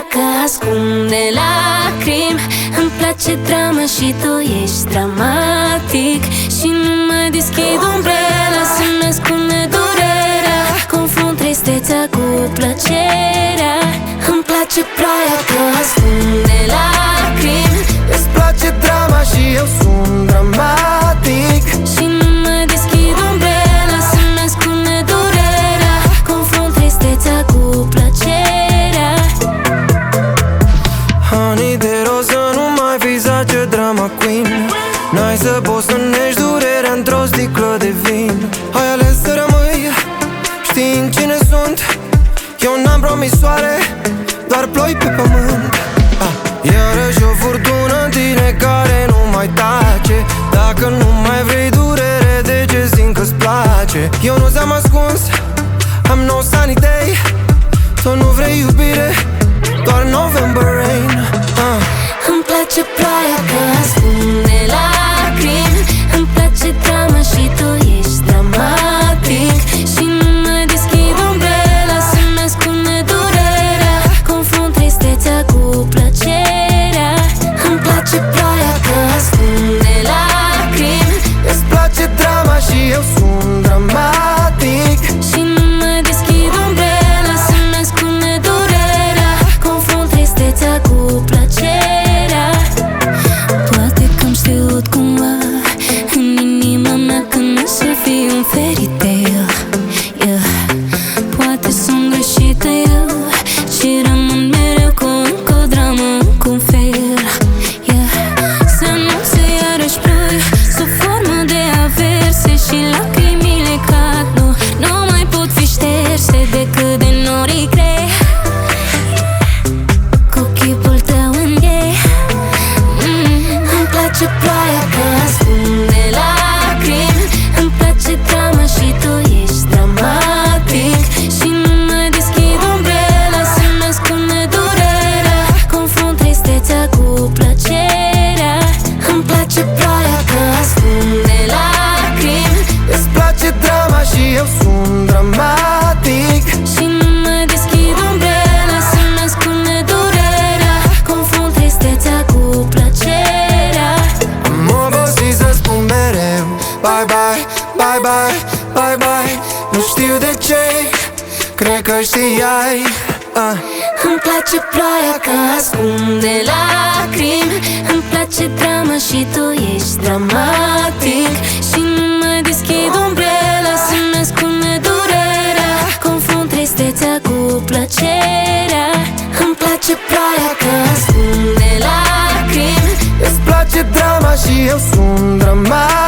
că ascunde lacrimi. Îmi place drama și tu ești dramatic. Și nu mai deschid umbrela să-mi ascunde durerea. Confund tristețea cu plăcerea. Îmi place ploaia că ascunde lacrimi. Îți place drama și eu sunt dramatic. Și nu mai deschid umbrela să-mi ascunde durerea. Confund tristețea cu plăcerea. Honey de roză, nu mai fi zace drama queen. N-ai să poți să nești durerea într-o sticlă de vin. Ai ales să rămâi știind cine sunt. Eu n-am promisoare, doar ploi pe pământ. Iarăși o furtună în tine care nu mai tace. Dacă nu mai vrei durere, de ce simt că-ți place? Eu nu ți-am ascuns, am no sunny day. Tu nu vrei iubire, doar November rain. Îmi place ploaia că ascunde lacrimi. Îmi place drama și tu ești dramatic. Și nu mai deschid umbrela să-mi ascunde durerea. Confund tristețea cu plăcerea. Îmi place ploaia că ascunde lacrimi. Îți place drama și eu sunt dramatic. Și nu mai deschid umbrela să-mi ascunde durerea. Confund tristețea cu plăcerea. Poate că-am știut cumva în inima mea că nu să fiu un fairy tale, yeah. Poate sunt greșită eu și rămân mereu cu încă o dramă, cu un fel, yeah. Să nu se iarăși ploi sub formă de averse și lacrimile cad, nu mai pot fi șterse decât de norii grei. Cu chipul tău în ei. Îmi place ploaia că ascunde lacrimi. Îmi place drama și tu ești dramatic. Și nu mai deschid umbrela să-mi ascunde durerea. Confund tristețea cu plăcerea. Îmi place ploaia că ascunde lacrimi. Îți place drama și eu sunt dramatic. Și nu mai deschid umbrela să-mi ascunde durerea. Confund tristețea cu plăcerea. Am obosit să spun mereu bye bye, bye bye, bye bye. Nu știu de ce, cred că știai. Îmi place ploaia că ascunde lacrimi. Îmi place drama și tu ești dramatic. Și nu mai deschid umbrela să-mi ascunde durerea. Confund tristețea cu plăcerea. Îmi place ploaia că ascunde lacrimi. Îți place drama și eu sunt dramatic.